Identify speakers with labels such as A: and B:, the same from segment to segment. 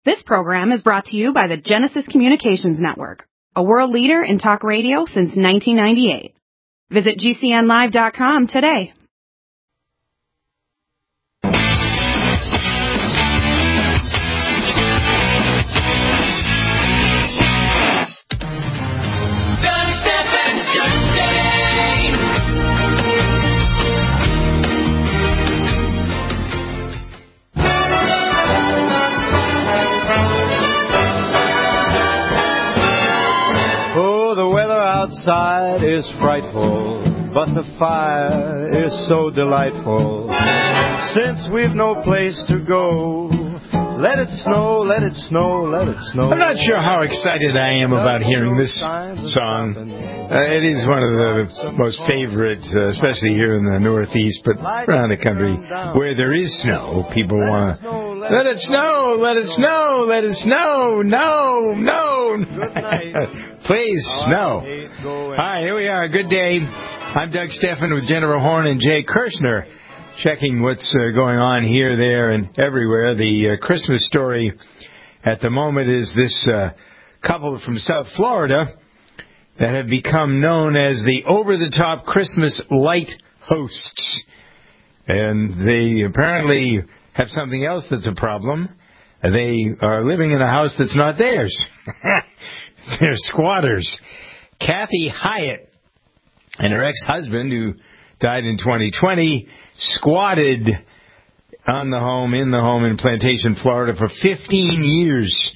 A: This program is brought to you by the Genesis Communications Network, a world leader in talk radio since 1998. Visit GCNlive.com today.
B: Outside is frightful, but the fire is so delightful. Since we've no place to go, let it snow, let it snow, let it snow.
C: I'm not sure how excited I am about hearing this song. It is one of the most favorite, especially here in the Northeast, but around the country where there is snow. People want to, let it snow, let it snow, let it snow, no. Please, snow. Hi, here we are. Good day. I'm Doug Stephan with Jennifer Horn and Jay Kirshner, checking what's going on here, there, and everywhere. The Christmas story at the moment is this couple from South Florida that have become known as the over-the-top Christmas light hosts. And they apparently have something else that's a problem. They are living in a house that's not theirs. They're squatters. Kathy Hyatt and her ex-husband, who died in 2020, squatted in the home in Plantation, Florida for 15 years.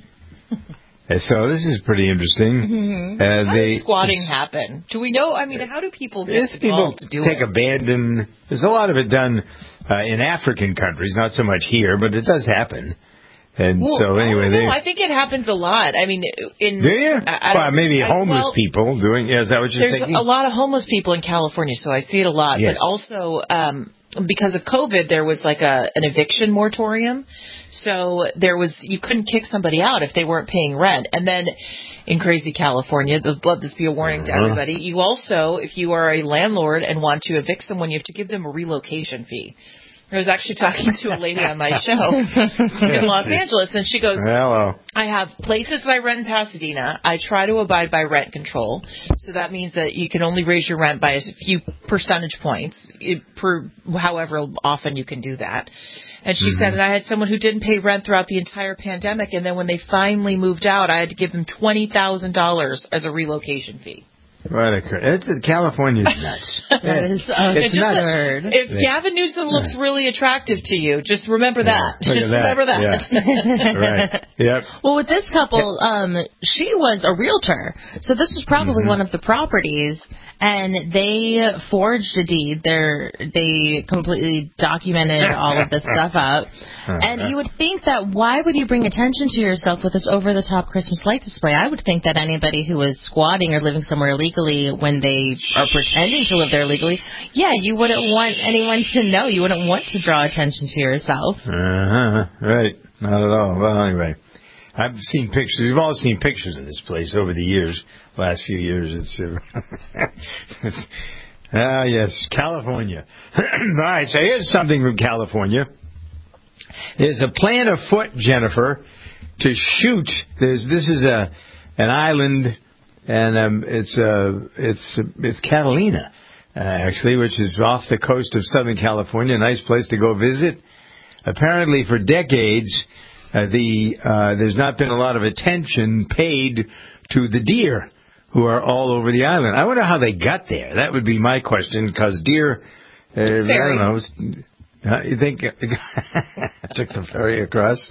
C: So this is pretty interesting.
D: How does squatting happen? Do we know? I mean, how do people get involved to do
C: it? Abandoned. There's a lot of it done in African countries, not so much here, but it does happen. And so anyway,
D: I think it happens a lot. I mean,
C: do you? Maybe homeless people doing. Is that what you're thinking?
D: There's a lot of homeless people in California, so I see it a lot. Yes. But also, because of COVID, there was like an eviction moratorium. So you couldn't kick somebody out if they weren't paying rent. And then in crazy California, let this be a warning to everybody. You also, if you are a landlord and want to evict someone, you have to give them a relocation fee. I was actually talking to a lady on my show in Los Angeles, and she goes,
C: hello.
D: I have places that I rent in Pasadena. I try to abide by rent control. So that means that you can only raise your rent by a few percentage points per however often you can do that. And she said, and I had someone who didn't pay rent throughout the entire pandemic, and then when they finally moved out, I had to give them $20,000 as a relocation fee.
C: California's nuts.
D: It's nuts. If Gavin Newsom looks really attractive to you, just remember that. Remember that.
C: Yeah. Right. Yep.
E: Well, with this couple, she was a realtor, so this was probably one of the properties, and they forged a deed. They completely documented all of this stuff out. And you would think that why would you bring attention to yourself with this over-the-top Christmas light display? I would think that anybody who is squatting or living somewhere illegally when they are pretending to live there illegally, you wouldn't want anyone to know. You wouldn't want to draw attention to yourself.
C: Right. Not at all. Well, anyway, I've seen pictures. We've all seen pictures of this place over the years. Last few years, it's yes, California. All right, so here's something from California. There's a plan afoot, Jennifer, to shoot. This is an island, and it's Catalina, actually, which is off the coast of Southern California. A nice place to go visit. Apparently, for decades, there's not been a lot of attention paid to the deer who are all over the island. I wonder how they got there. That would be my question, because deer, I don't know, you think took the ferry across?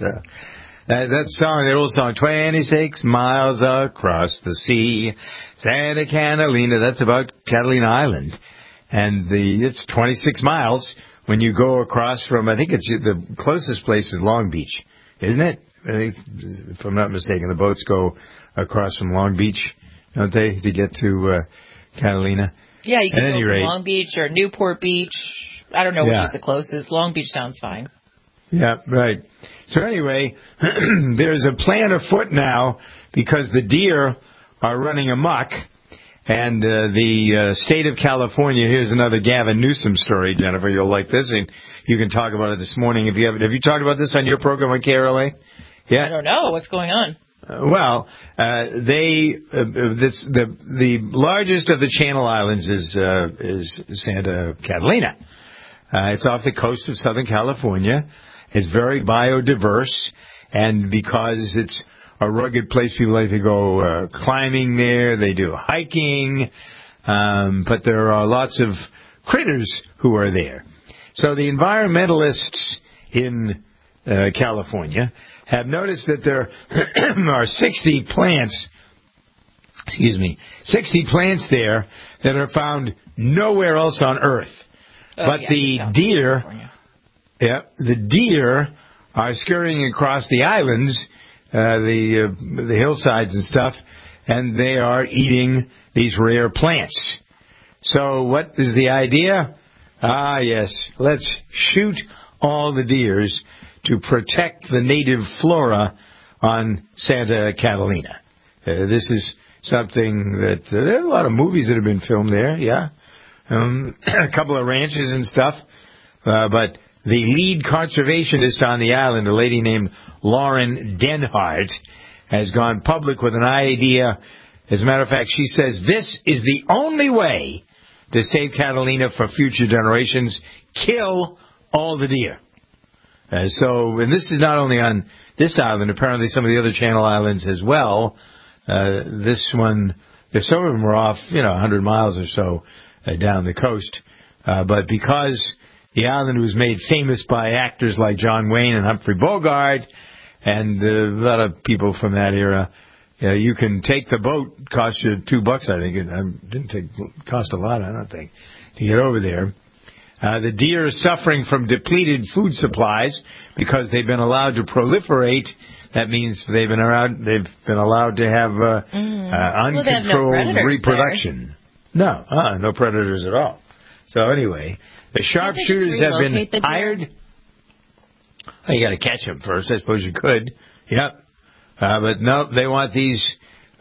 C: That old song, 26 miles across the sea, Santa Catalina, that's about Catalina Island. And it's 26 miles when you go across from, I think it's the closest place is Long Beach, isn't it? If I'm not mistaken, the boats go across from Long Beach, don't they, to get to Catalina?
D: Yeah, you can go from Long Beach or Newport Beach. I don't know which is the closest. Long Beach sounds fine.
C: Yeah, right. So anyway, there's a plan afoot now because the deer are running amok. And the state of California, here's another Gavin Newsom story, Jennifer. You'll like this, and you can talk about it this morning. Have you talked about this on your program on KRLA? Yeah.
D: I don't know what's going on.
C: The largest of the Channel Islands is Santa Catalina. It's off the coast of Southern California. It's very biodiverse, and because it's a rugged place, people like to go climbing there. They do hiking, but there are lots of critters who are there. So the environmentalists in California have noticed that there are 60 plants there that are found nowhere else on Earth. The deer are scurrying across the islands, the hillsides and stuff, and they are eating these rare plants. So what is the idea? Yes, let's shoot all the deers to protect the native flora on Santa Catalina. This is something that there are a lot of movies that have been filmed there, yeah. A couple of ranches and stuff. But the lead conservationist on the island, a lady named Lauren Denhart, has gone public with an idea. As a matter of fact, she says this is the only way to save Catalina for future generations. Kill all the deer. And this is not only on this island, apparently some of the other Channel Islands as well. This one, some of them are off, 100 miles or so down the coast. But because the island was made famous by actors like John Wayne and Humphrey Bogart and a lot of people from that era, you can take the boat. Cost you $2, I think. It didn't cost a lot, I don't think, to get over there. The deer are suffering from depleted food supplies because they've been allowed to proliferate. That means they've been allowed to have uncontrolled reproduction.
E: There.
C: No predators at all. So anyway, the sharpshooters have been hired. You got to catch them first. I suppose you could. Yep. But no, they want these.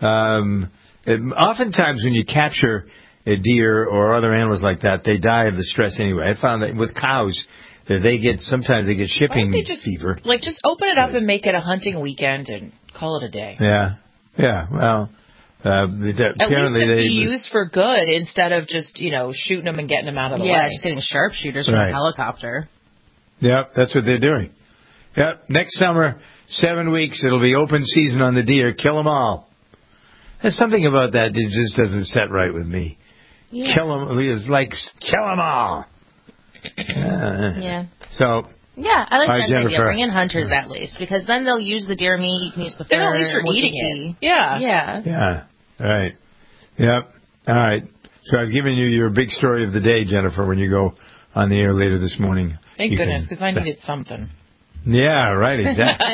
C: Oftentimes, when you capture a deer or other animals like that, they die of the stress anyway. I found that with cows, that sometimes they get shipping fever.
D: Just open it up and make it a hunting weekend and call it a day.
C: Yeah. Well,
D: at least it'd be used for good instead of just shooting them and getting them out of the way.
E: Yeah, just getting sharpshooters from a helicopter.
C: Yep, that's what they're doing. Yep, next summer, 7 weeks, it'll be open season on the deer. Kill them all. There's something about that just doesn't set right with me.
E: Yeah.
C: Kill them. It's like kill them all.
E: Yeah.
C: So.
E: Yeah, I like that
C: Jennifer.
E: idea. Bring in hunters at least, because then they'll use the deer meat. You can use the fur.
D: Then at least you're eating it. Yeah.
C: Yeah. Right. Yep. All right. So I've given you your big story of the day, Jennifer. When you go on the air later this morning.
D: Thank goodness, because I needed something.
C: Yeah. Right. Exactly.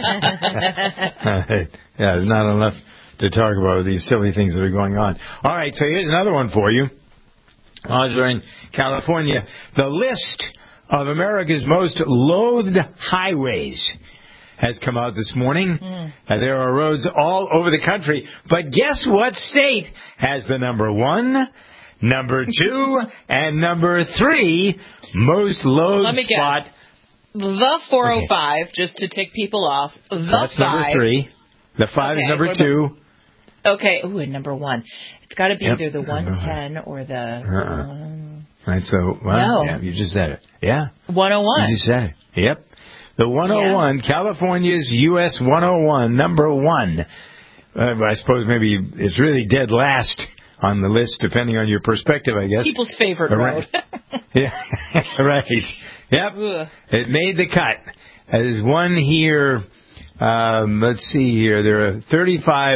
C: Yeah. There's not enough to talk about these silly things that are going on. All right. So here's another one for you. We're in California. The list of America's most loathed highways has come out this morning. There are roads all over the country. But guess what state has the number 1, number 2, and number 3 most loathed spot?
D: Guess. The 405, just to tick people off.
C: That's
D: 5.
C: number 3. The 5 is number 2.
D: Okay. Ooh, and number 1. It's got to be either the 110 or the...
C: Right, so, yeah, you just said it. Yeah.
D: 101.
C: You just said it. Yep. The 101, California's US 101, number 1. I suppose maybe it's really dead last on the list, depending on your perspective, I guess.
D: People's favorite road.
C: Yeah, right. Yep.
D: Ugh.
C: It made the cut. There's one here, let's see here, there are 35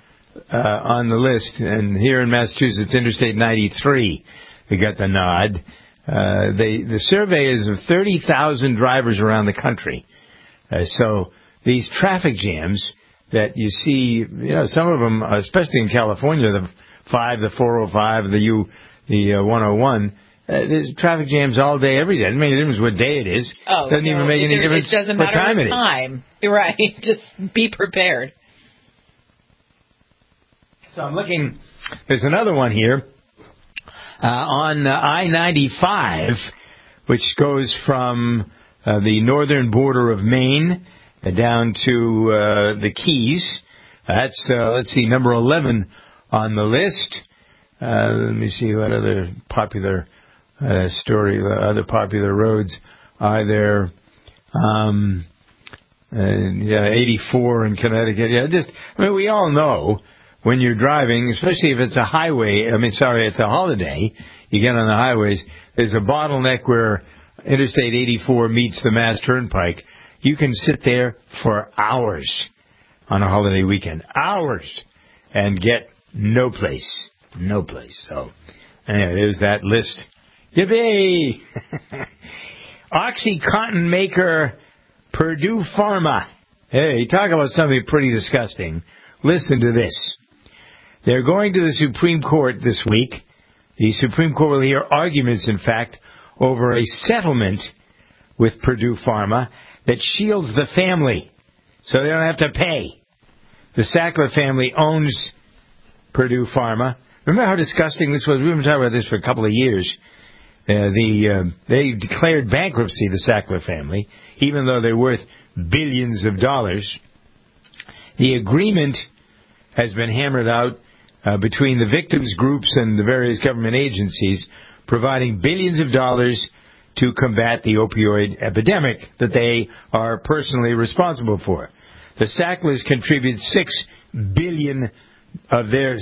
C: on the list, and here in Massachusetts, Interstate 93. They got the nod. The survey is of 30,000 drivers around the country. So these traffic jams that you see, some of them, especially in California, the 5, the 405, the 101, there's traffic jams all day, every day. It doesn't make any difference what day it is.
D: Oh,
C: doesn't even make any difference
D: it doesn't matter
C: what time
D: what
C: it is.
D: Time. You're right. Just be prepared.
C: So I'm looking. There's another one here. On I-95, which goes from the northern border of Maine down to the Keys. That's, let's see, number 11 on the list. Let me see what other popular other popular roads are there. 84 in Connecticut. We all know when you're driving, especially if it's a it's a holiday, you get on the highways, there's a bottleneck where Interstate 84 meets the Mass Turnpike. You can sit there for hours on a holiday weekend. Hours. And get no place. No place. So, anyway, there's that list. Yippee! OxyContin maker Purdue Pharma. Hey, talk about something pretty disgusting. Listen to this. They're going to the Supreme Court this week. The Supreme Court will hear arguments, in fact, over a settlement with Purdue Pharma that shields the family so they don't have to pay. The Sackler family owns Purdue Pharma. Remember how disgusting this was? We've been talking about this for a couple of years. They declared bankruptcy, the Sackler family, even though they're worth billions of dollars. The agreement has been hammered out between the victims' groups and the various government agencies, providing billions of dollars to combat the opioid epidemic that they are personally responsible for. The Sacklers contribute $6 billion of their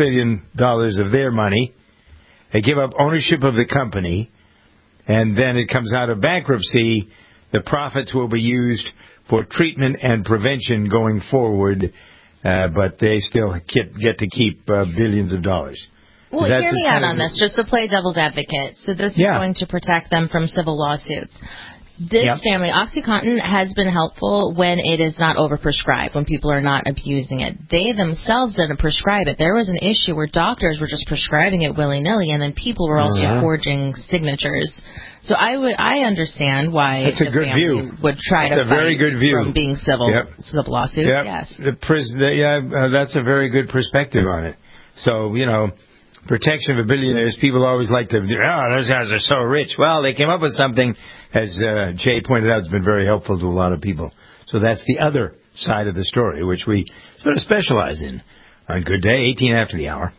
C: money. They give up ownership of the company, and then it comes out of bankruptcy. The profits will be used for treatment and prevention going forward, but they still get to keep billions of dollars.
E: Well, hear me out on this, just to play devil's advocate. So this is going to protect them from civil lawsuits. This family, OxyContin, has been helpful when it is not overprescribed, when people are not abusing it. They themselves didn't prescribe it. There was an issue where doctors were just prescribing it willy-nilly, and then people were also forging signatures. So I understand why
C: that's
E: the family would try to fight from being civil lawsuits. Yes.
C: That's a very good perspective on it. So, protection of billionaires, people always like to, those guys are so rich. Well, they came up with something, as Jay pointed out, it's been very helpful to a lot of people. So that's the other side of the story, which we sort of specialize in on Good Day, 18 after the hour.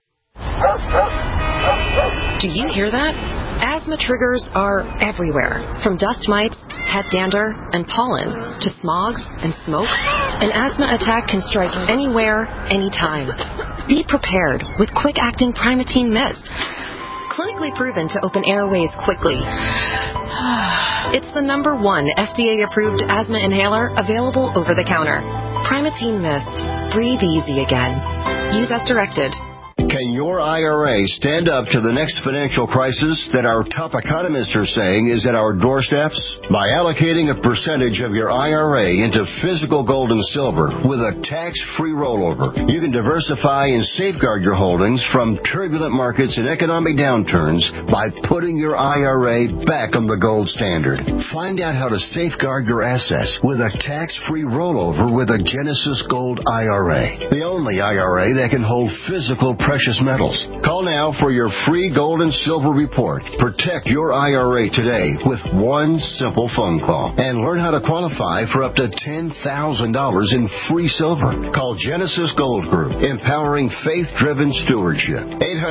F: Do you hear that? Asthma triggers are everywhere, from dust mites, head dander, and pollen, to smog and smoke. An asthma attack can strike anywhere, anytime. Be prepared with quick-acting Primatene Mist, clinically proven to open airways quickly. It's the #1 FDA-approved asthma inhaler available over the counter. Primatene Mist. Breathe easy again. Use as directed.
G: Can your IRA stand up to the next financial crisis that our top economists are saying is at our doorsteps? By allocating a percentage of your IRA into physical gold and silver with a tax-free rollover, you can diversify and safeguard your holdings from turbulent markets and economic downturns by putting your IRA back on the gold standard. Find out how to safeguard your assets with a tax-free rollover with a Genesis Gold IRA, the only IRA that can hold physical precious metals. Call now for your free gold and silver report. Protect your IRA today with one simple phone call and learn how to qualify for up to $10,000 in free silver. Call Genesis Gold Group, empowering faith-driven stewardship.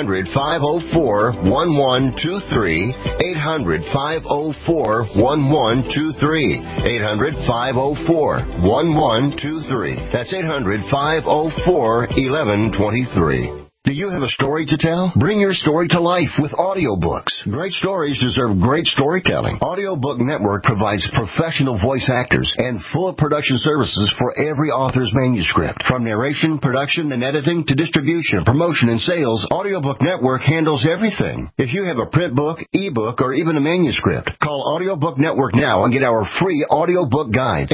G: 800-504-1123. 800-504-1123. 800-504-1123. That's 800-504-1123. Do you have a story to tell? Bring your story to life with audiobooks. Great stories deserve great storytelling. Audiobook Network provides professional voice actors and full production services for every author's manuscript. From narration, production, and editing to distribution, promotion, and sales, Audiobook Network handles everything. If you have a print book, ebook, or even a manuscript, call Audiobook Network now and get our free audiobook guide.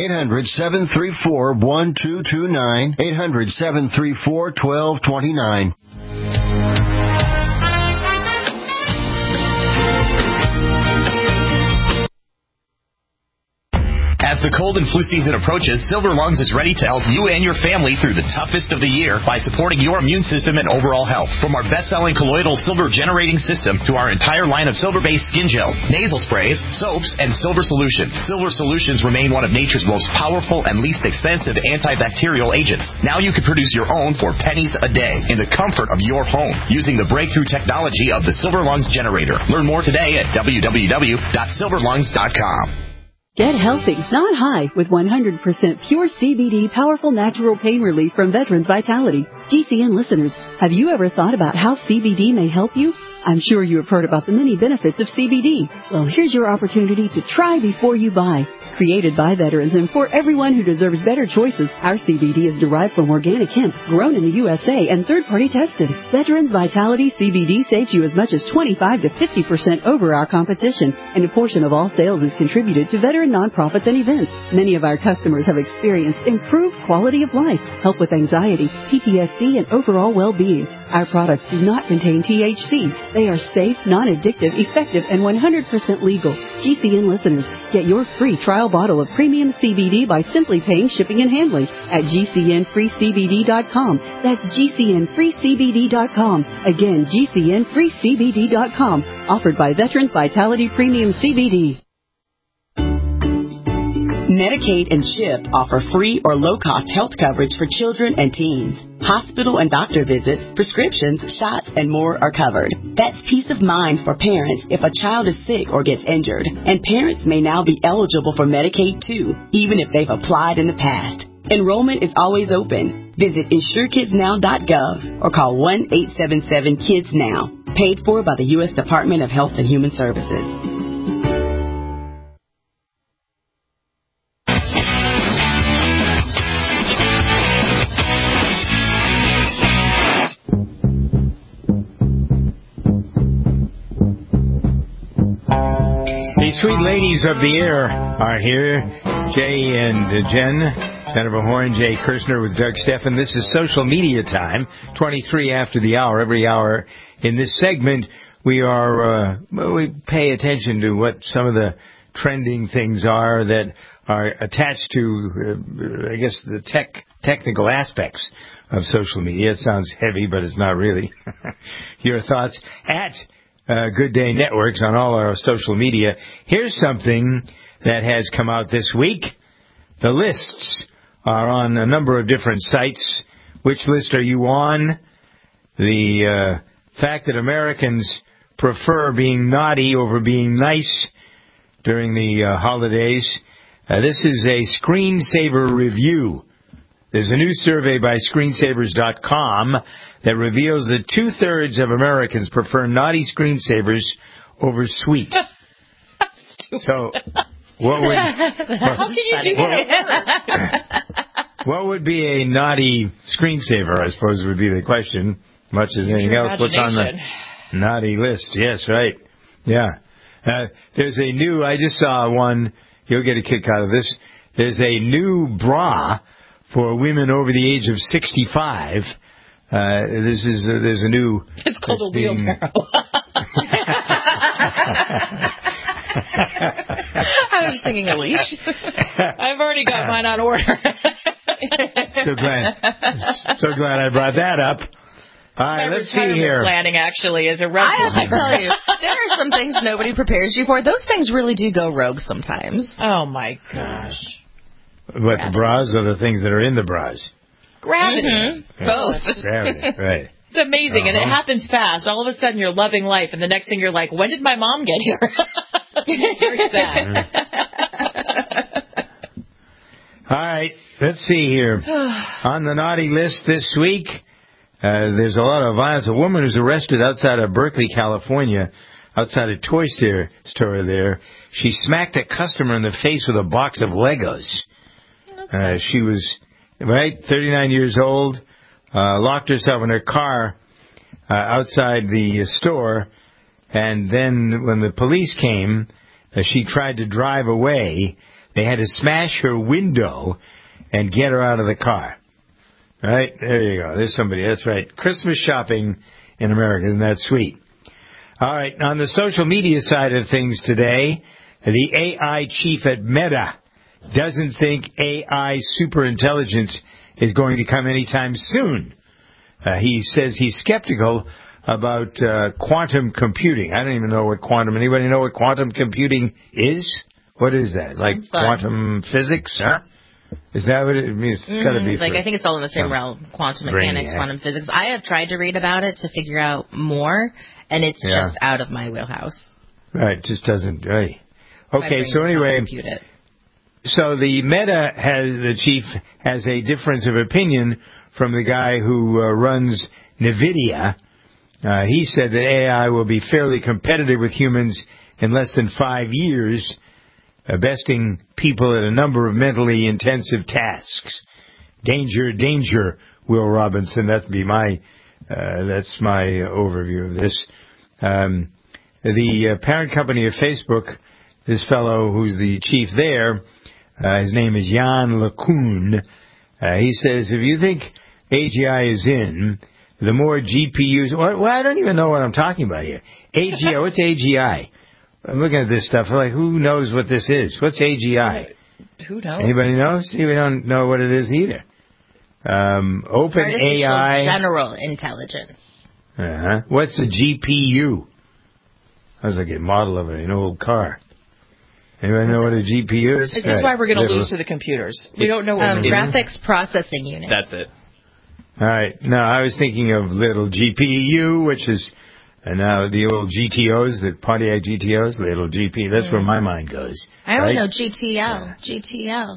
G: 800-734-1229. 800-734-1229.
H: As the cold and flu season approaches, Silver Lungs is ready to help you and your family through the toughest of the year by supporting your immune system and overall health. From our best-selling colloidal silver generating system to our entire line of silver-based skin gels, nasal sprays, soaps, and silver solutions. Silver solutions remain one of nature's most powerful and least expensive antibacterial agents. Now you can produce your own for pennies a day in the comfort of your home using the breakthrough technology of the Silver Lungs generator. Learn more today at www.silverlungs.com.
I: Get healthy, not high, with 100% pure CBD powerful natural pain relief from Veterans Vitality. GCN listeners, have you ever thought about how CBD may help you? I'm sure you have heard about the many benefits of CBD. Well, here's your opportunity to try before you buy. Created by veterans and for everyone who deserves better choices, our CBD is derived from organic hemp, grown in the USA and third-party tested. Veterans Vitality CBD saves you as much as 25 to 50% over our competition, and a portion of all sales is contributed to veteran nonprofits and events. Many of our customers have experienced improved quality of life, help with anxiety, PTSD, and overall well-being. Our products do not contain THC. They are safe, non-addictive, effective, and 100% legal. GCN listeners, get your free trial bottle of premium CBD by simply paying shipping and handling at GCNFreeCBD.com. That's GCNFreeCBD.com. Again, GCNFreeCBD.com. Offered by Veterans Vitality Premium CBD.
J: Medicaid and CHIP offer free or low-cost health coverage for children and teens. Hospital and doctor visits, prescriptions, shots, and more are covered. That's peace of mind for parents if a child is sick or gets injured. And parents may now be eligible for Medicaid, too, even if they've applied in the past. Enrollment is always open. Visit InsureKidsNow.gov or call 1-877-KIDS-NOW. Paid for by the U.S. Department of Health and Human Services.
C: The sweet ladies of the air are here. Jay and Jen, Jennifer Horn, Jay Kirshner with Doug Steffen. This is social media time, 23 after the hour. Every hour in this segment, we pay attention to what some of the trending things are that are attached to, I guess, the technical aspects of social media. It sounds heavy, but it's not really. Your thoughts at Good Day Networks on all our social media. Here's something that has come out this week. The lists are on a number of different sites. Which list are you on? The fact that Americans prefer being naughty over being nice during the holidays. This is a screensaver review. There's a new survey by screensavers.com that reveals that 2/3 of Americans prefer naughty screensavers over sweet. So, what would...
D: How can you do that?
C: What would be a naughty screensaver, I suppose, would be the question, much as anything else. What's on the naughty list? Yes, right. Yeah. There's a new... I just saw one. You'll get a kick out of this. There's a new bra for women over the age of 65. There's a new...
D: It's called a wheelbarrow. I was thinking a leash. I've already got mine on order.
C: So glad I brought that up. All right, let's see here.
D: Planning actually is a red
E: I have to tell you, there are some things nobody prepares you for. Those things really do go rogue sometimes.
D: Oh my gosh.
C: What, the bras or the things that are in the bras?
D: Gravity.
E: Mm-hmm. Both.
C: Gravity, right.
D: It's amazing, and it happens fast. All of a sudden, you're loving life, and the next thing you're like, when did my mom get here? It's very sad.
C: All right, let's see here. On the naughty list this week, there's a lot of violence. A woman was arrested outside of Berkeley, California, outside a toy store there. She smacked a customer in the face with a box of Legos. She was, 39 years old, locked herself in her car outside the store, and then when the police came, she tried to drive away. They had to smash her window and get her out of the car. Right? There you go. There's somebody. That's right. Christmas shopping in America. Isn't that sweet? All right. On the social media side of things today, the AI chief at Meta doesn't think AI superintelligence is going to come anytime soon. He says he's skeptical about quantum computing. I don't even know what quantum... Anybody know what quantum computing is? What is that? Like quantum physics? Huh? Is that what it means? It's got to be.
E: I think it's all in the same realm. Quantum mechanics, quantum physics. I have tried to read about it to figure out more, and it's just out of my wheelhouse.
C: Right, just doesn't. Right. Okay, so anyway, so the the chief has a difference of opinion from the guy who runs NVIDIA. He said that AI will be fairly competitive with humans in less than 5 years, besting people at a number of mentally intensive tasks. Danger, danger, Will Robinson. That's my overview of this. The parent company of Facebook, this fellow who's the chief there, his name is Jan LeCun. He says, if you think AGI is in, the more GPUs... Well, I don't even know what I'm talking about here. AGI, what's AGI? I'm looking at this stuff. I'm like, who knows what this is? What's AGI?
D: Who knows?
C: Anybody knows? We don't know what it is either. OpenAI...
E: Artificial general intelligence.
C: What's a GPU? That's like a model of an old car. Anybody know what a GPU is?
D: This is why we're going to lose to the computers. We don't know what
E: graphics processing unit.
K: That's it.
C: All right. No, I was thinking of little GPU, which is now the old GTOs, the Pontiac GTOs, little GP. That's where my mind goes.
E: I only know GTL. GTL.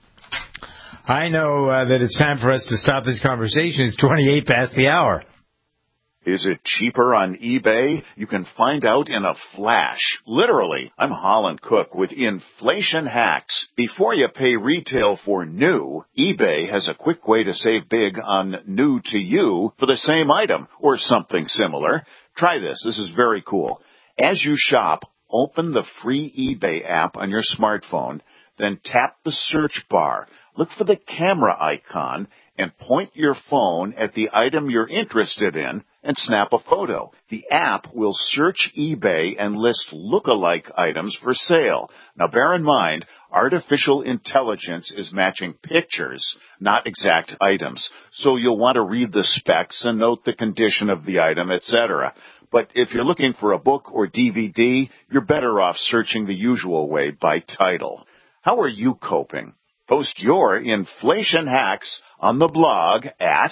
C: I know that it's time for us to stop this conversation. It's 28 past the hour.
L: Is it cheaper on eBay? You can find out in a flash. Literally. I'm Holland Cook with Inflation Hacks. Before you pay retail for new, eBay has a quick way to save big on new to you for the same item or something similar. Try this. This is very cool. As you shop, open the free eBay app on your smartphone, then tap the search bar. Look for the camera icon and point your phone at the item you're interested in and snap a photo. The app will search eBay and list look-alike items for sale. Now, bear in mind, artificial intelligence is matching pictures, not exact items. So you'll want to read the specs and note the condition of the item, etc. But if you're looking for a book or DVD, you're better off searching the usual way by title. How are you coping? Post your inflation hacks on the blog at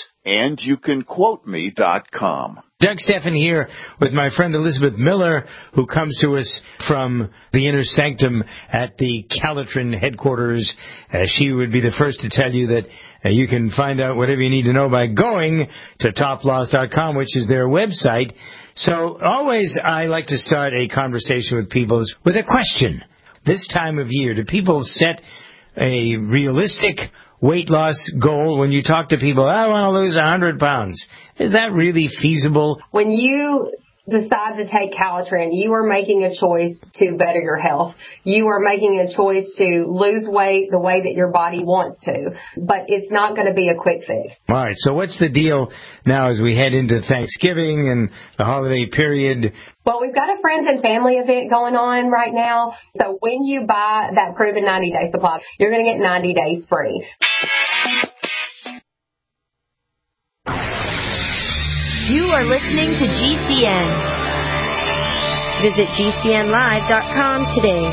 L: andyoucanquoteme.com.
C: Doug Steffen here with my friend Elizabeth Miller, who comes to us from the inner sanctum at the Calitrin headquarters. She would be the first to tell you that you can find out whatever you need to know by going to toploss.com, which is their website. So always I like to start a conversation with people with a question. This time of year, do people set a realistic weight loss goal when you talk to people? I want to lose 100 pounds. Is that really feasible?
M: When you decide to take Calitrin, you are making a choice to better your health. You are making a choice to lose weight the way that your body wants to. But it's not going to be a quick fix.
C: All right. So what's the deal now as we head into Thanksgiving and the holiday period?
M: Well, we've got a friends and family event going on right now. So when you buy that proven 90-day supply, you're going to get 90 days free.
N: You are listening to GCN. Visit GCNlive.com today.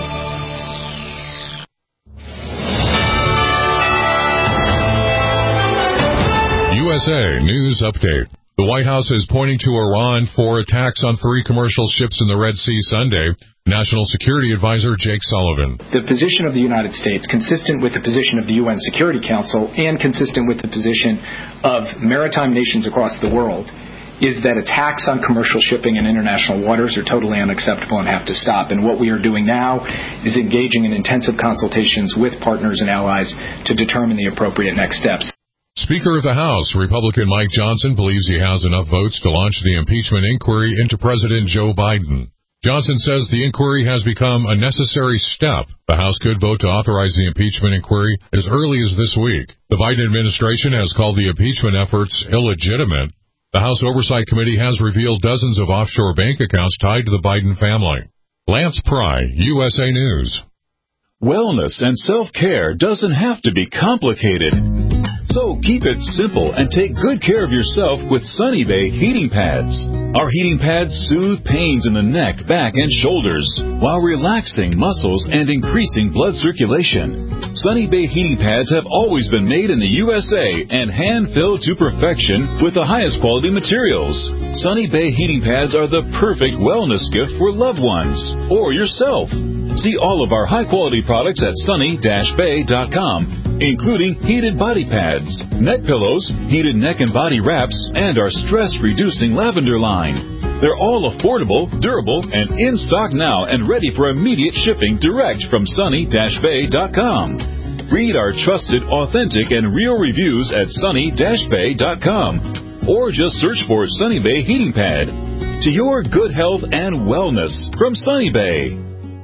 O: USA News Update. The White House is pointing to Iran for attacks on 3 commercial ships in the Red Sea Sunday. National Security Advisor Jake Sullivan.
P: The position of the United States, consistent with the position of the UN Security Council and consistent with the position of maritime nations across the world, is that attacks on commercial shipping in international waters are totally unacceptable and have to stop. And what we are doing now is engaging in intensive consultations with partners and allies to determine the appropriate next steps.
O: Speaker of the House, Republican Mike Johnson, believes he has enough votes to launch the impeachment inquiry into President Joe Biden. Johnson says the inquiry has become a necessary step. The House could vote to authorize the impeachment inquiry as early as this week. The Biden administration has called the impeachment efforts illegitimate. The House Oversight Committee has revealed dozens of offshore bank accounts tied to the Biden family. Lance Pry, USA News.
K: Wellness and self-care doesn't have to be complicated. So keep it simple and take good care of yourself with Sunny Bay heating pads. Our heating pads soothe pains in the neck, back, and shoulders while relaxing muscles and increasing blood circulation. Sunny Bay heating pads have always been made in the USA and hand-filled to perfection with the highest quality materials. Sunny Bay heating pads are the perfect wellness gift for loved ones or yourself. See all of our high-quality products at sunny-bay.com, including heated body pads, neck pillows, heated neck and body wraps, and our stress-reducing lavender line. They're all affordable, durable, and in stock now and ready for immediate shipping direct from sunny-bay.com. Read our trusted, authentic, and real reviews at sunny-bay.com, or just search for Sunny Bay Heating Pad. To your good health and wellness from Sunny Bay.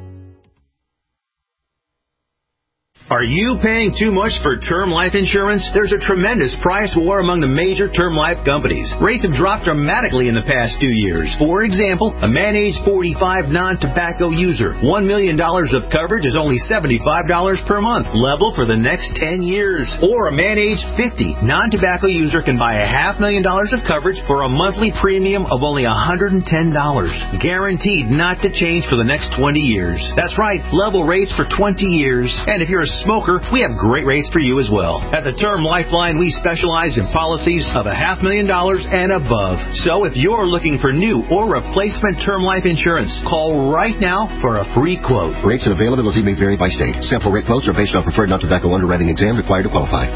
Q: Are you paying too much for term life insurance? There's a tremendous price war among the major term life companies. Rates have dropped dramatically in the past 2 years. For example, a man age 45 non-tobacco user, $1 million of coverage is only $75 per month, level for the next 10 years. Or a man age 50 non-tobacco user can buy $500,000 of coverage for a monthly premium of only $110, guaranteed not to change for the next 20 years. That's right, level rates for 20 years. And if you're a smoker, we have great rates for you as well. At the Term Lifeline, we specialize in policies of $500,000 and above. So if you're looking for new or replacement term life insurance, call right now for a free quote.
G: Rates and availability may vary by state. Sample rate quotes are based on preferred non-tobacco underwriting exam required to qualify.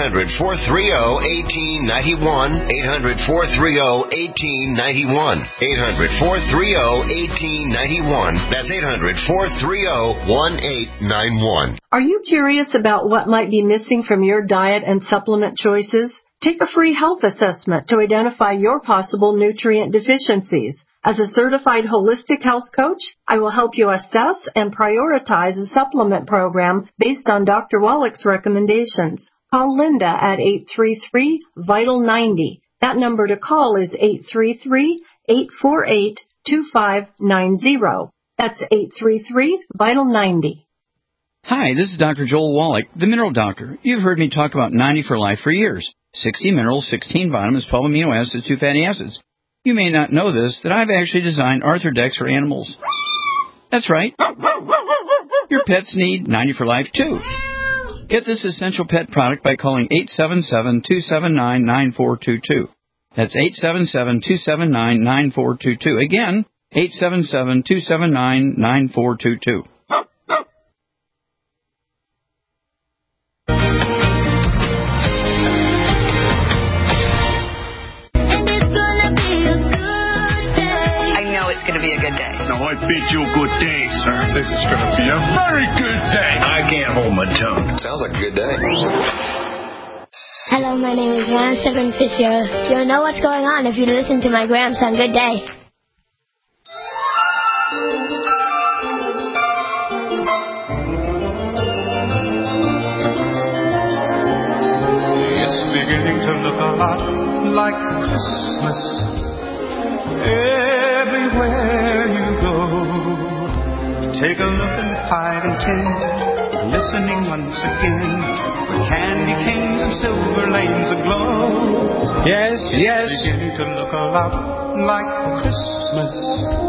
R: 800-430-1891. 800-430-1891. 800-430-1891. That's 800-430-1891.
S: Are you curious about what might be missing from your diet and supplement choices? Take a free health assessment to identify your possible nutrient deficiencies. As a certified holistic health coach, I will help you assess and prioritize a supplement program based on Dr. Wallach's recommendations. Call Linda at 833-VITAL-90. That number to call is 833-848-2590. That's 833-VITAL-90.
T: Hi, this is Dr. Joel Wallach, the Mineral Doctor. You've heard me talk about 90 for Life for years. 60 minerals, 16 vitamins, 12 amino acids, 2 fatty acids. You may not know this, that I've actually designed Arthrodex for animals. That's right. Your pets need 90 for Life, too. Get this essential pet product by calling 877-279-9422. That's 877-279-9422. Again, 877-279-9422.
U: I bid you a good day, sir. This is going to be a very good day. I can't hold my tongue.
V: Sounds like a good day.
W: Hello, my name is Ron Stephen Fitzgerald. You'll know what's going on if you listen to my grandson. Good day.
B: It's beginning to look a lot like Christmas everywhere you go. Take a look in Hiding Tin, listening once again, with candy canes and silver lanes aglow.
C: Yes, yes.
B: It's beginning to look a lot like Christmas.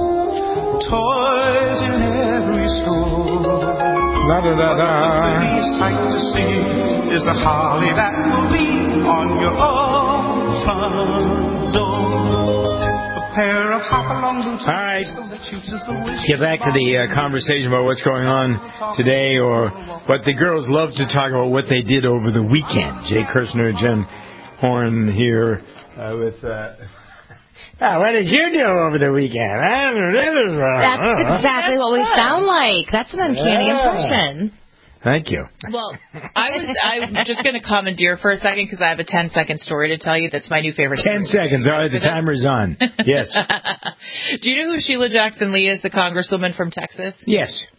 B: Toys in every store.
C: La da da da.
B: What a pretty sight to see is the holly that will be on your own front door. Pair of hop-along boots.
C: All right. Let's get back to the conversation about what's going on today, or what the girls love to talk about, what they did over the weekend. Jay Kirshner, Jen Horn here with... what did you do over the weekend?
E: That's exactly what we sound like. That's an uncanny impression.
C: Thank you.
D: Well, I'm just going to commandeer for a second because I have a 10-second story to tell you that's my new favorite
C: 10 seconds. All right, the timer's on. Yes.
D: Do you know who Sheila Jackson Lee is, the congresswoman from Texas?
C: Yes.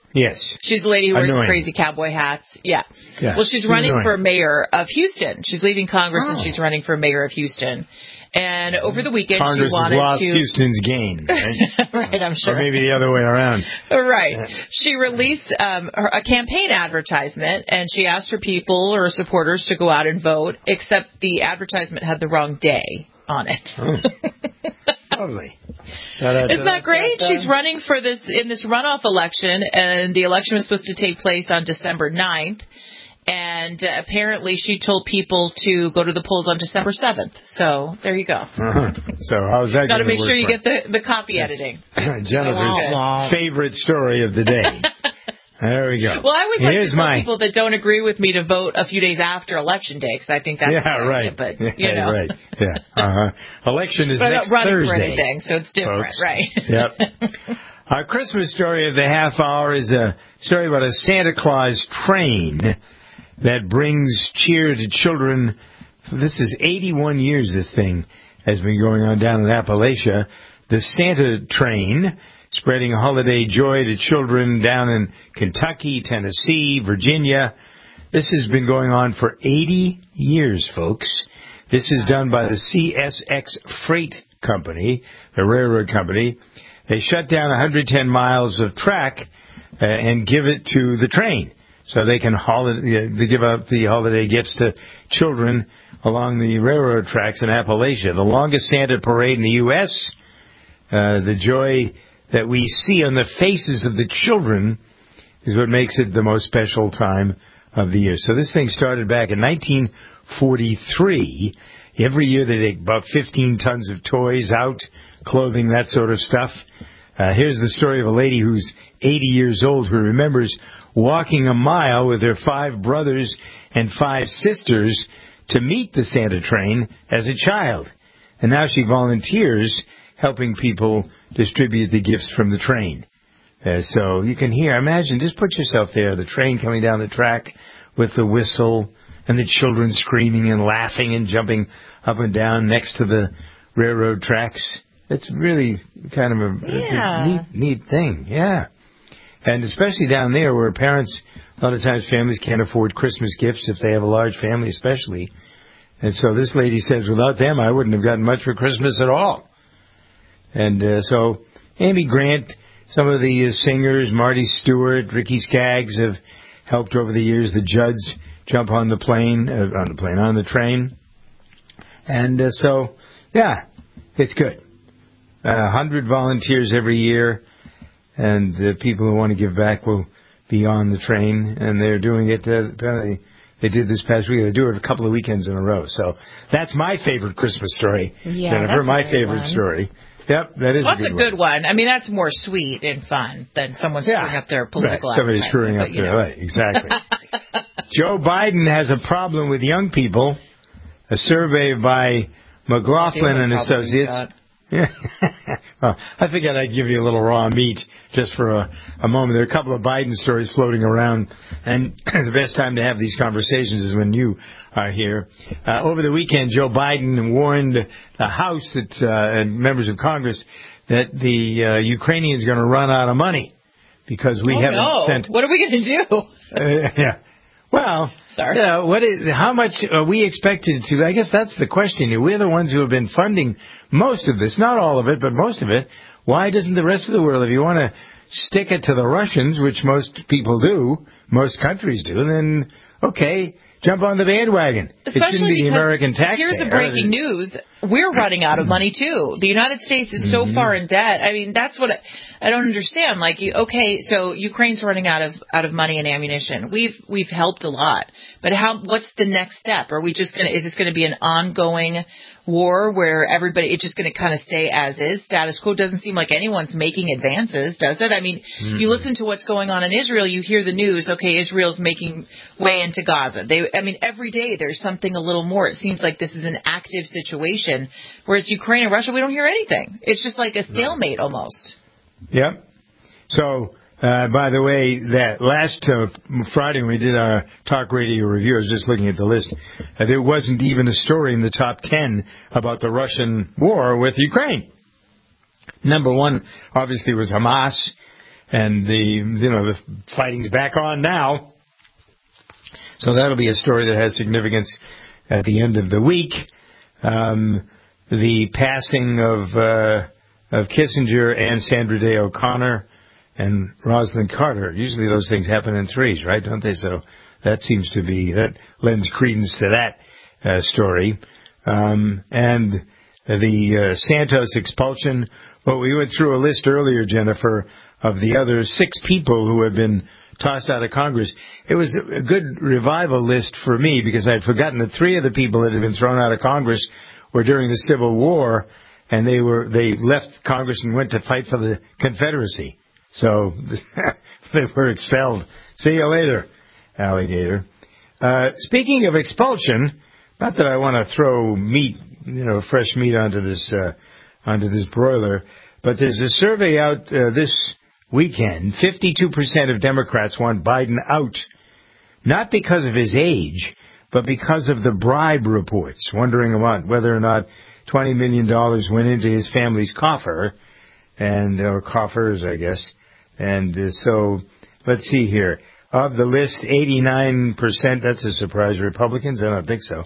C: Yes.
D: She's the lady who wears
C: Annoying.
D: crazy cowboy hats. Yeah.
C: Yeah.
D: Well, she's running
C: Annoying.
D: for mayor of Houston. She's leaving Congress and
C: Oh.
D: she's running for mayor of Houston. And over the weekend,
C: Congress
D: she wanted
C: has lost
D: to.
C: Houston's gain. Right?
D: Right, I'm sure.
C: Or maybe the other way around.
D: Right. She released a campaign advertisement, and she asked her people or supporters to go out and vote, except the advertisement had the wrong day on it.
C: Oh. Lovely.
D: Isn't that great? She's running for this in this runoff election, and the election was supposed to take place on December 9th. And apparently she told people to go to the polls on December 7th. So there you go.
C: Uh-huh. So how's that
D: Got to
C: going
D: make sure you get the copy editing.
C: Jennifer's favorite story of the day. There we go.
D: Well, I always like
C: Here's
D: to tell people that don't agree with me to vote a few days after Election Day, because I think that's
C: right.
D: But, you know.
C: Right. Yeah. Uh-huh. Election is
D: but
C: next
D: I'm not running
C: Thursday.
D: for anything, so it's different,
C: folks.
D: right?
C: Yep. Our Christmas story of the half hour is a story about a Santa Claus train that brings cheer to children. This is 81 years this thing has been going on down in Appalachia. The Santa train spreading holiday joy to children down in Kentucky, Tennessee, Virginia. This has been going on for 80 years, folks. This is done by the CSX Freight Company, the railroad company. They shut down 110 miles of track and give it to the train so they can they give out the holiday gifts to children along the railroad tracks in Appalachia. The longest Santa parade in the U.S., the joy that we see on the faces of the children is what makes it the most special time of the year. So this thing started back in 1943. Every year they take about 15 tons of toys out, clothing, that sort of stuff. Here's the story of a lady who's 80 years old who remembers walking a mile with her 5 brothers and 5 sisters to meet the Santa train as a child. And now she volunteers helping people distribute the gifts from the train. So you can hear, imagine, just put yourself there, the train coming down the track with the whistle and the children screaming and laughing and jumping up and down next to the railroad tracks. It's really kind of a neat thing, yeah. And especially down there where parents, a lot of times families can't afford Christmas gifts if they have a large family especially. And so this lady says, without them, I wouldn't have gotten much for Christmas at all. And so Amy Grant, some of the singers, Marty Stewart, Ricky Skaggs have helped over the years. The Judds jump on the train. And so, yeah, it's good. 100 volunteers every year, and the people who want to give back will be on the train, and they're doing it. Apparently, they did this past week. They do it a couple of weekends in a row. So that's my favorite Christmas story.
D: Yeah,
C: Jennifer, my
D: that's
C: favorite story. Yep, that is
D: a good one. I mean, that's more sweet and fun than someone screwing up their political
C: Somebody screwing up their, right, exactly. Joe Biden has a problem with young people. A survey by McLaughlin and Associates. Yeah. Well, I figured I'd give you a little raw meat just for a moment. There are a couple of Biden stories floating around, and the best time to have these conversations is when you are here. Over the weekend, Joe Biden warned the House and members of Congress that the Ukrainians are going to run out of money because we haven't sent.
D: What are we going to do?
C: Yeah. Well, how much are we expected to? I guess that's the question. We're the ones who have been funding most of this, not all of it, but most of it. Why doesn't the rest of the world, if you want to stick it to the Russians, which most people do, most countries do, then, okay, jump on the bandwagon.
D: Especially
C: it shouldn't be the American taxpayer.
D: Here's the breaking news. We're running out of money, too. The United States is so far in debt. I mean, that's what I don't understand. Like, so Ukraine's running out of money and ammunition. We've helped a lot. But what's the next step? Are we just is this going to be an ongoing war where it's just going to kind of stay as is? Status quo. Doesn't seem like anyone's making advances, does it? I mean, you listen to what's going on in Israel, you hear the news, okay, Israel's making way into Gaza. Every day there's something a little more. It seems like this is an active situation. Whereas Ukraine and Russia, we don't hear anything. It's just like a stalemate almost.
C: Yep. So, by the way, that last Friday when we did our talk radio review, I was just looking at the list, there wasn't even a story in the top 10 about the Russian war with Ukraine. Number one, obviously, was Hamas. And the fighting's back on now. So that'll be a story that has significance at the end of the week. The passing of Kissinger and Sandra Day O'Connor and Rosalind Carter. Usually those things happen in threes, right? Don't they? So that seems to be, that lends credence to that story. And the Santos expulsion. Well, we went through a list earlier, Jennifer, of the other 6 people who have been tossed out of Congress. It was a good revival list for me because I'd forgotten that 3 of the people that had been thrown out of Congress were during the Civil War, and they left Congress and went to fight for the Confederacy. So they were expelled. See you later, alligator. Speaking of expulsion, not that I want to throw meat, fresh meat onto this broiler, but there's a survey out this weekend. 52% of Democrats want Biden out, not because of his age, but because of the bribe reports, wondering about whether or not $20 million went into his family's coffer, or coffers, I guess. And so, let's see here. Of the list, 89%, that's a surprise, Republicans? I don't think so.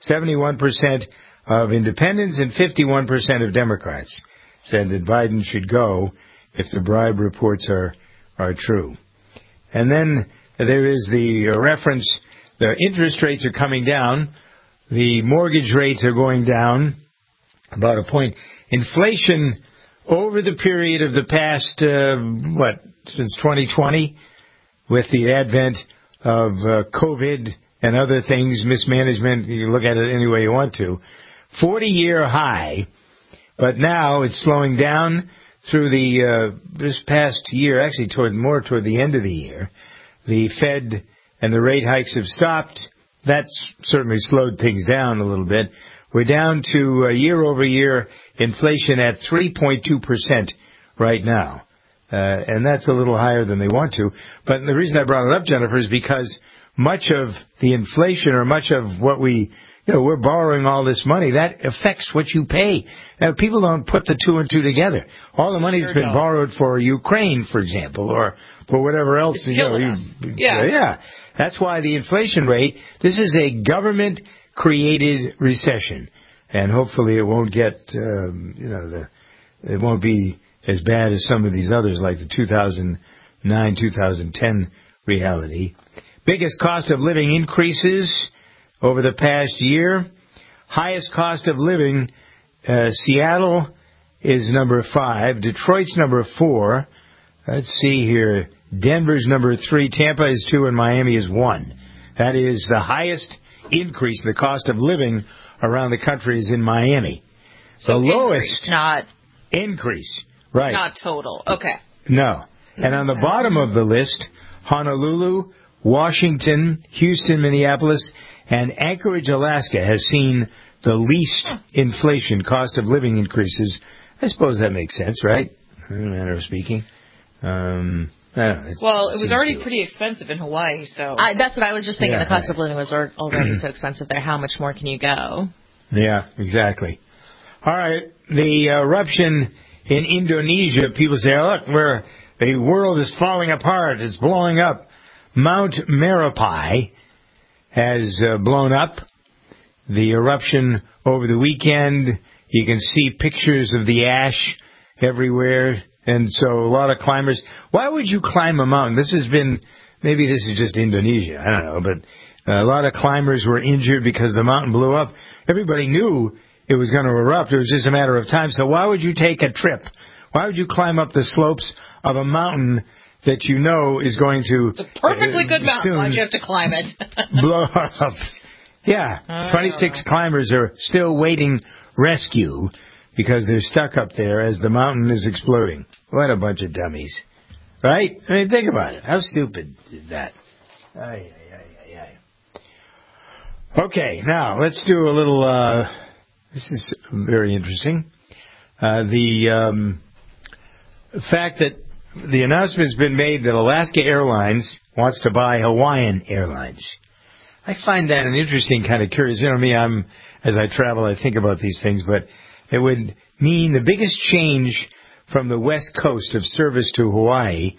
C: 71% of independents and 51% of Democrats said that Biden should go if the bribe reports are true. And then there is the reference, the interest rates are coming down, the mortgage rates are going down about a point. Inflation over the period of the past, since 2020, with the advent of COVID and other things, mismanagement, you look at it any way you want to, 40-year high, but now it's slowing down through this past year, actually toward the end of the year. The Fed and the rate hikes have stopped. That's certainly slowed things down a little bit. We're down to year-over-year inflation at 3.2% right now. And that's a little higher than they want to. But the reason I brought it up, Jennifer, is because much of the inflation, or much of what we're borrowing all this money, that affects what you pay. Now, people don't put the 2 and 2 together. All the money's been borrowed for Ukraine, for example, or for whatever else. Yeah. That's why the inflation rate, this is a government-created recession. And hopefully it won't get, it won't be as bad as some of these others, like the 2009-2010 reality. Biggest cost of living increases over the past year. Highest cost of living, Seattle is number 5. Detroit's number 4. Let's see here. Denver's number 3. Tampa is 2, and Miami is 1. That is the highest increase. The cost of living around the country is in Miami.
D: So
C: the lowest
D: not
C: increase. Right.
D: Not total. Okay.
C: No. And on the bottom of the list, Honolulu, Washington, Houston, Minneapolis, and Anchorage, Alaska has seen the least inflation, cost of living increases. I suppose that makes sense, right? In a manner of speaking.
D: Well, it was already pretty expensive in Hawaii, so...
E: that's what I was just thinking. The cost of living was already so expensive there. How much more can you go?
C: Yeah, exactly. All right. The eruption in Indonesia, people say, oh, look, the world is falling apart. It's blowing up. Mount Merapi has blown up. The eruption over the weekend, you can see pictures of the ash everywhere. And so a lot of climbers. Why would you climb a mountain? Maybe this is just Indonesia. I don't know. But a lot of climbers were injured because the mountain blew up. Everybody knew it was going to erupt. It was just a matter of time. So why would you take a trip? Why would you climb up the slopes of a mountain that you know is going to...
D: It's a perfectly good mountain. Why'd you have to climb it?
C: blow up. Yeah. 26 climbers are still waiting rescue because they're stuck up there as the mountain is exploding. What a bunch of dummies. Right? I mean, think about it. How stupid is that? Okay, now let's do a little... this is very interesting. The fact that the announcement's been made that Alaska Airlines wants to buy Hawaiian Airlines. I find that an interesting kind of curious. You know me, as I travel, I think about these things, but it would mean the biggest change from the west coast of service to Hawaii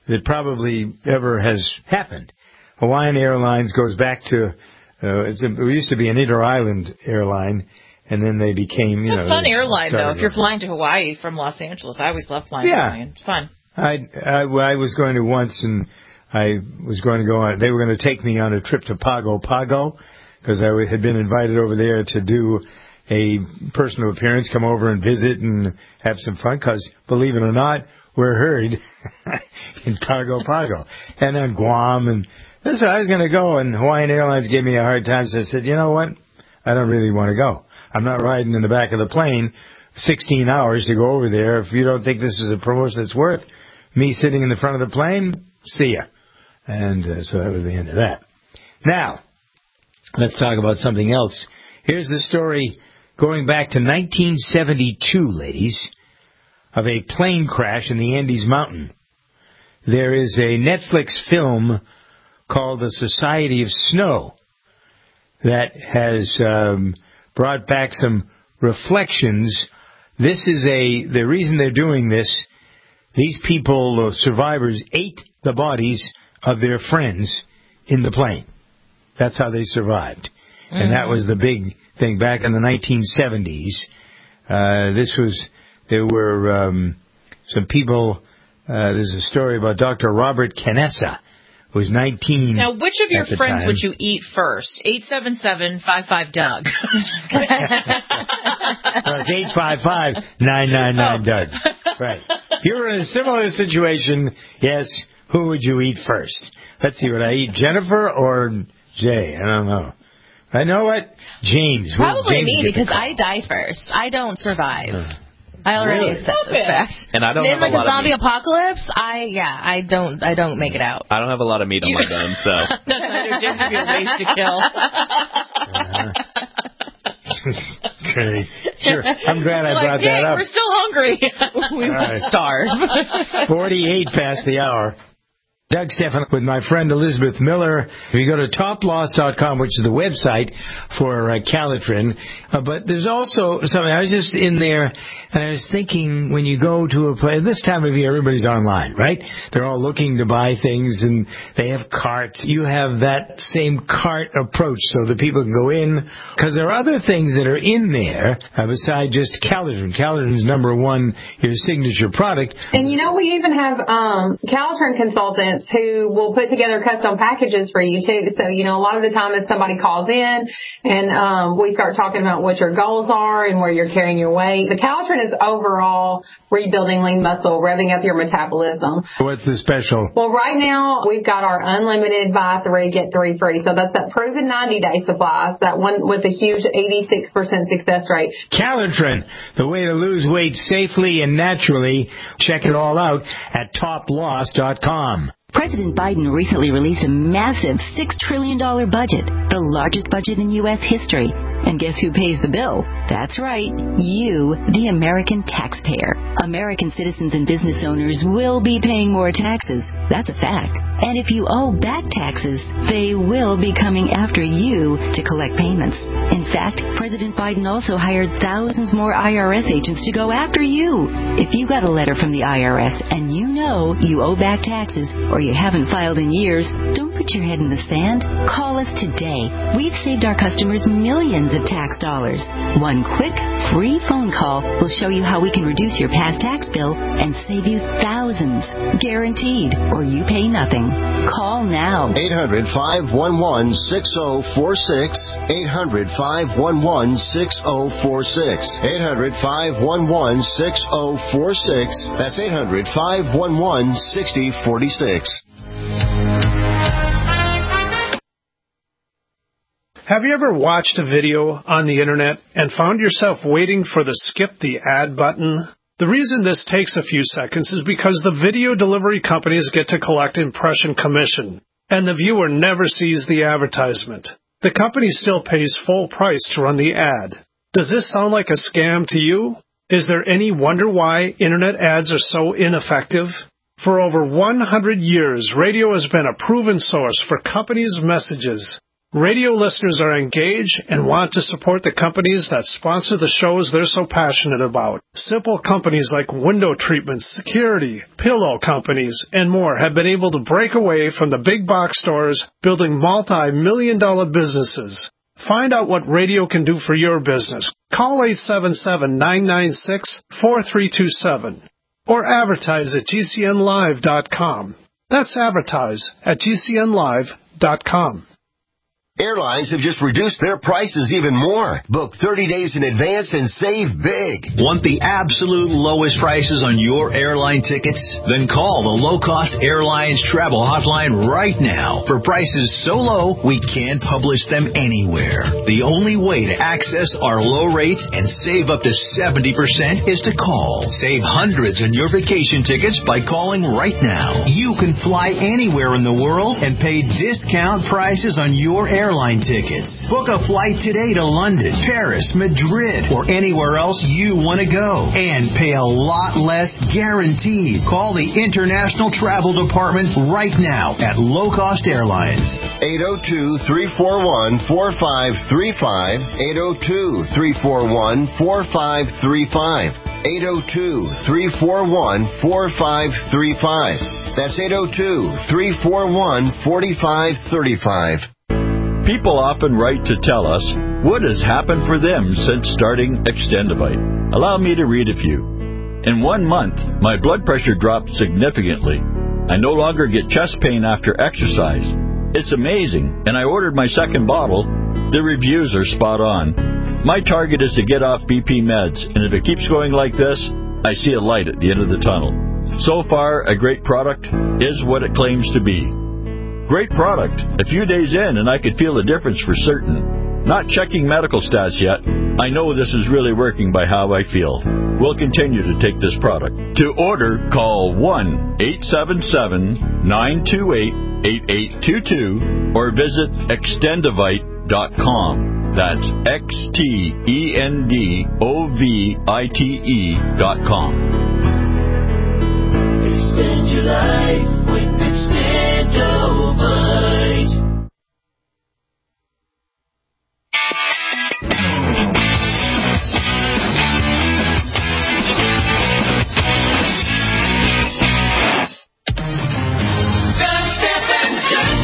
C: that probably ever has happened. Hawaiian Airlines goes back to, it used to be an inter-island airline, and then they became,
D: It's a fun airline, though. If you're flying to Hawaii from Los Angeles, I always love flying to Hawaii. It's fun.
C: I was going to once, and I was going to go on. They were going to take me on a trip to Pago Pago, because I had been invited over there to do a personal appearance, come over and visit and have some fun, because, believe it or not, we're heard in Pago Pago. And then Guam, and so I was going to go, and Hawaiian Airlines gave me a hard time, so I said, you know what, I don't really want to go. I'm not riding in the back of the plane 16 hours to go over there. If you don't think this is a promotion that's worth me sitting in the front of the plane, see ya. And so that was the end of that. Now, let's talk about something else. Here's the story going back to 1972, ladies, of a plane crash in the Andes Mountain. There is a Netflix film called The Society of Snow that has brought back some reflections. This is the reason they're doing this. These people, survivors, ate the bodies of their friends in the plane. That's how they survived. And that was the big thing back in the 1970s. There were some people, there's a story about Dr. Robert Canessa, who was 19.
D: Now, which of your friends would you eat first? 877-55-DOUG.
C: Well, it's 855-999-DOUG. Right. If you were in a similar situation, yes, who would you eat first? Let's see, would I eat Jennifer or Jay? I don't know. I know what? James.
E: Probably me, because I die first. I don't survive. I already accept this fact.
A: And I don't
E: in
A: have
E: like
A: a lot
E: a zombie
A: of meat.
E: apocalypse, I don't make it out.
A: I don't have a lot of meat on my bones, so.
D: Just be a waste to kill.
C: Great. Sure. I'm glad I brought that up.
D: We're still hungry. We
C: will
D: starve.
C: 48 past the hour. Doug Stephan with my friend Elizabeth Miller. You go to toploss.com, which is the website for Calitrin. But there's also something, I was just in there, and I was thinking, when you go to a place, this time of year, everybody's online, right? They're all looking to buy things, and they have carts. You have that same cart approach so that people can go in, because there are other things that are in there besides just Calitrin. Calitrin's number one, your signature product.
M: And we even have Calitrin consultants who will put together custom packages for you too. So, a lot of the time if somebody calls in and we start talking about what your goals are and where you're carrying your weight, the Calitrin is overall rebuilding lean muscle, revving up your metabolism.
C: What's the special?
M: Well, right now we've got our unlimited buy 3, get 3 free. So that's that proven 90-day supplies, that one with a huge 86% success rate.
C: Calitrin, the way to lose weight safely and naturally. Check it all out at toploss.com.
J: President Biden recently released a massive $6 trillion budget, the largest budget in U.S. history. And guess who pays the bill? That's right, you, the American taxpayer. American citizens and business owners will be paying more taxes. That's a fact. And if you owe back taxes, they will be coming after you to collect payments. In fact, President Biden also hired thousands more IRS agents to go after you. If you got a letter from the IRS and you know you owe back taxes or you haven't filed in years, don't put your head in the sand. Call us today. We've saved our customers millions of tax dollars. One quick, free phone call will show you how we can reduce your past tax bill and save you thousands. Guaranteed, or you pay nothing. Call now.
G: 800-511-6046. 800-511-6046. 800-511-6046. That's 800-511-6046.
F: Have you ever watched a video on the internet and found yourself waiting for the skip the ad button? The reason this takes a few seconds is because the video delivery companies get to collect impression commission, and the viewer never sees the advertisement. The company still pays full price to run the ad. Does this sound like a scam to you? Is there any wonder why internet ads are so ineffective? For over 100 years, radio has been a proven source for companies' messages Radio listeners are engaged and want to support the companies that sponsor the shows they're so passionate about. Simple companies like window treatments, security, pillow companies, and more have been able to break away from the big box stores, building multi-million-dollar businesses. Find out what radio can do for your business. Call 877-996-4327 or advertise at GCNlive.com. That's advertise at GCNlive.com.
G: Airlines have just reduced their prices even more. Book 30 days in advance and save big.
Q: Want the absolute lowest prices on your airline tickets? Then call the Low Cost Airlines Travel Hotline right now for prices so low we can't publish them anywhere. The only way to access our low rates and save up to 70% is to call. Save hundreds on your vacation tickets by calling right now. You can fly anywhere in the world and pay discount prices on your airline tickets. Book a flight today to London, Paris, Madrid, or anywhere else you want to go and pay a lot less guaranteed. Call the International Travel Department right now at Low Cost Airlines.
G: 802-341-4535. 802-341-4535. 802-341-4535. That's 802-341-4535.
A: People often write to tell us what has happened for them since starting Extendivite. Allow me to read a few. In 1 month, my blood pressure dropped significantly. I no longer get chest pain after exercise. It's amazing, and I ordered my second bottle. The reviews are spot on. My target is to get off BP meds, and if it keeps going like this, I see a light at the end of the tunnel. So far, a great product is what it claims to be. Great product. A few days in, and I could feel the difference for certain. Not checking medical stats yet. I know this is really working by how I feel. We'll continue to take this product. To order, call 1-877-928-8822 or visit Extendivite.com. That's XTENDOVITE.com.
H: Extend your life with Extendovite.
V: Doug Stephan's Good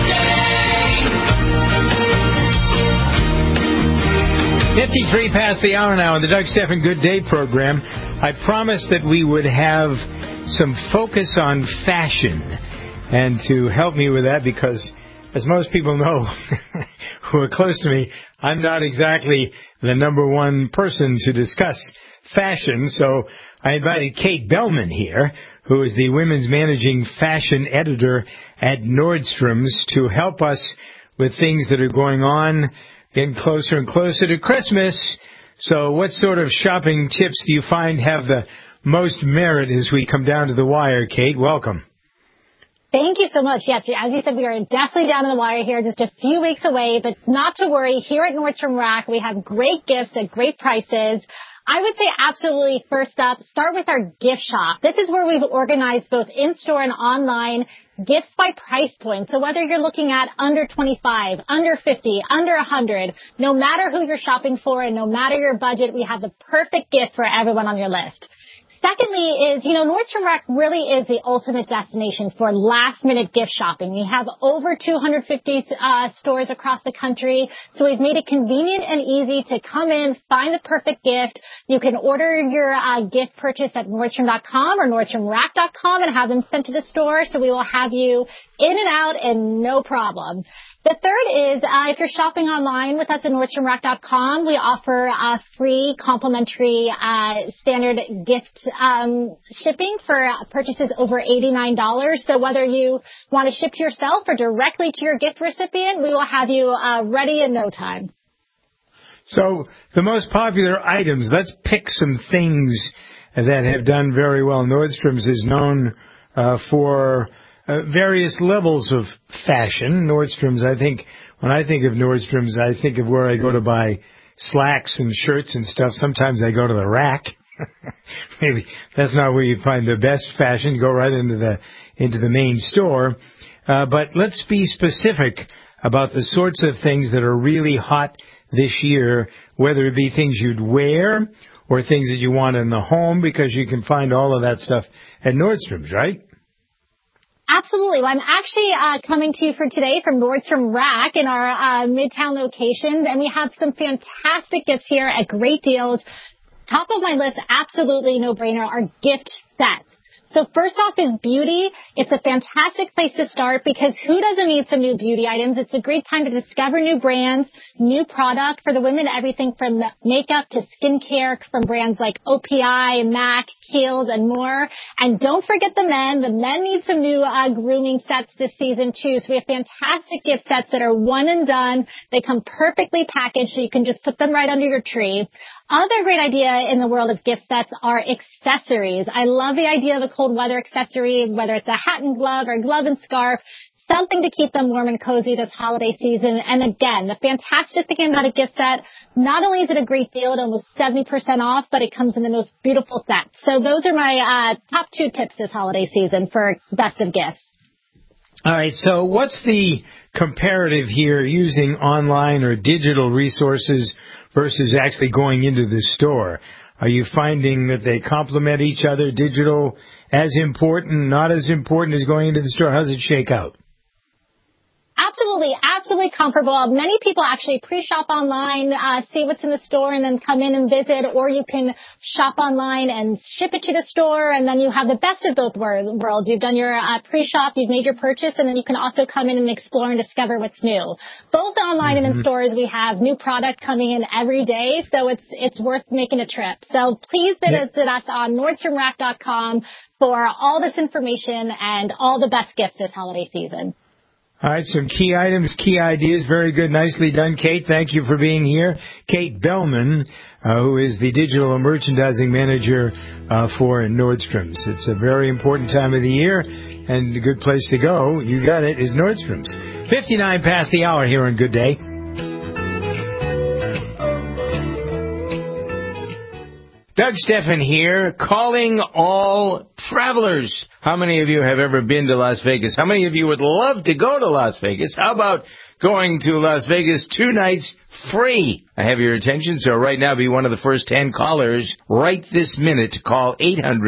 V: Day.
C: 53 past the hour now on the Doug Stephan Good Day program. I promised that we would have some focus on fashion, and to help me with that, because as most people know who are close to me, I'm not exactly the number one person to discuss fashion, so I invited Kate Bellman here, who is the women's managing fashion editor at Nordstrom's, to help us with things that are going on, getting closer and closer to Christmas. So what sort of shopping tips do you find have the most merit as we come down to the wire? Kate, welcome.
X: Thank you so much. Yes, as you said, we are definitely down to the wire here, just a few weeks away, but not to worry. Here at Nordstrom Rack, we have great gifts at great prices. I would say absolutely, first up, start with our gift shop. This is where we've organized both in-store and online gifts by price point. So whether you're looking at under 25, under 50, under 100, no matter who you're shopping for and no matter your budget, we have the perfect gift for everyone on your list. Secondly is, Nordstrom Rack really is the ultimate destination for last-minute gift shopping. We have over 250 stores across the country, so we've made it convenient and easy to come in, find the perfect gift. You can order your gift purchase at Nordstrom.com or NordstromRack.com and have them sent to the store, so we will have you in and out and no problem. The third is, if you're shopping online with us at NordstromRack.com, we offer free complimentary standard gift shipping for purchases over $89. So whether you want to ship to yourself or directly to your gift recipient, we will have you ready in no time.
C: So the most popular items, let's pick some things that have done very well. Nordstrom's is known for various levels of fashion. Nordstrom's, I think, when I think of Nordstrom's, I think of where I go to buy slacks and shirts and stuff. Sometimes I go to the rack. Maybe that's not where you find the best fashion. You go right into the main store. But let's be specific. about the sorts of things that are really hot this year, whether it be things you'd wear or things that you want in the home, because you can find all of that stuff at Nordstrom's, right?
X: Absolutely. Well, I'm actually coming to you for today from Nordstrom Rack in our Midtown locations, and we have some fantastic gifts here at great deals. Top of my list, absolutely no-brainer, are gift sets. So first off is beauty. It's a fantastic place to start because who doesn't need some new beauty items? It's a great time to discover new brands, new product. For the women, everything from makeup to skincare from brands like OPI, MAC, Kiehl's, and more. And don't forget the men. The men need some new grooming sets this season too. So we have fantastic gift sets that are one and done. They come perfectly packaged so you can just put them right under your tree. Other great idea in the world of gift sets are accessories. I love the idea of a cold weather accessory, whether it's a hat and glove or glove and scarf, something to keep them warm and cozy this holiday season. And again, the fantastic thing about a gift set, not only is it a great deal at almost 70% off, but it comes in the most beautiful sets. So those are my top 2 tips this holiday season for best of gifts.
C: All right, so what's the comparative here using online or digital resources versus actually going into the store? Are you finding that they complement each other, digital as important, not as important as going into the store? How does it shake out?
X: Absolutely comparable. Many people actually pre-shop online, see what's in the store, and then come in and visit, or you can shop online and ship it to the store, and then you have the best of both worlds. You've done your pre-shop, you've made your purchase, and then you can also come in and explore and discover what's new. Both online and in stores, we have new product coming in every day, so it's worth making a trip. So please visit us on NordstromRack.com for all this information and all the best gifts this holiday season.
C: All right, some key items, key ideas. Very good. Nicely done, Kate. Thank you for being here. Kate Bellman, who is the digital merchandising manager for Nordstrom's. It's a very important time of the year, and a good place to go, you got it, is Nordstrom's. 59 past the hour here on Good Day. Doug Steffen here, calling all travelers. How many of you have ever been to Las Vegas? How many of you would love to go to Las Vegas? How about going to Las Vegas 2 nights free? I have your attention, so right now be one of the first 10 callers right this minute to call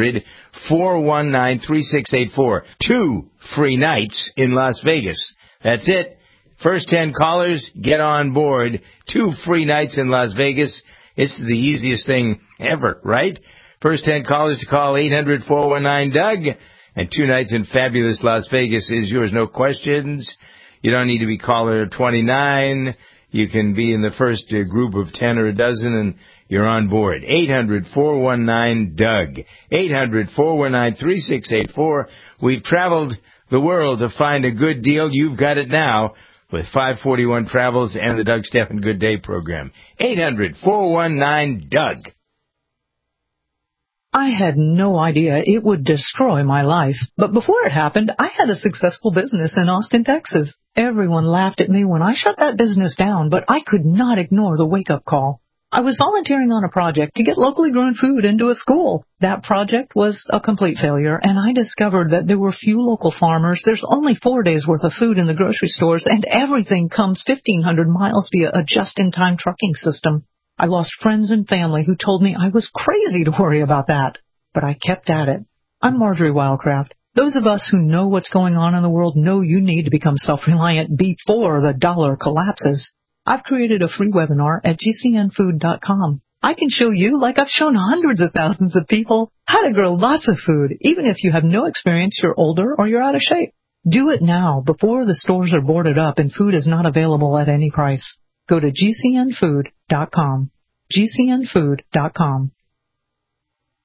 C: 800-419-3684. 2 free nights in Las Vegas. That's it. First 10 callers, get on board. 2 free nights in Las Vegas. It's the easiest thing ever, right? First 10 callers to call 800-419-DOUG. And 2 nights in fabulous Las Vegas is yours, no questions. You don't need to be caller 29. You can be in the first group of 10 or a dozen, and you're on board. 800-419-DOUG. 800-419-3684. We've traveled the world to find a good deal. You've got it now with 541 Travels and the Doug Steffen Good Day program. 800-419-DOUG.
I: I had no idea it would destroy my life. But before it happened, I had a successful business in Austin, Texas. Everyone laughed at me when I shut that business down, but I could not ignore the wake-up call. I was volunteering on a project to get locally grown food into a school. That project was a complete failure, and I discovered that there were few local farmers. There's only 4 days' worth of food in the grocery stores, and everything comes 1,500 miles via a just-in-time trucking system. I lost friends and family who told me I was crazy to worry about that, but I kept at it. I'm Marjorie Wildcraft. Those of us who know what's going on in the world know you need to become self-reliant before the dollar collapses. I've created a free webinar at GCNfood.com. I can show you, like I've shown hundreds of thousands of people, how to grow lots of food, even if you have no experience, you're older, or you're out of shape. Do it now, before the stores are boarded up and food is not available at any price. Go to GCNfood.com. GCNfood.com.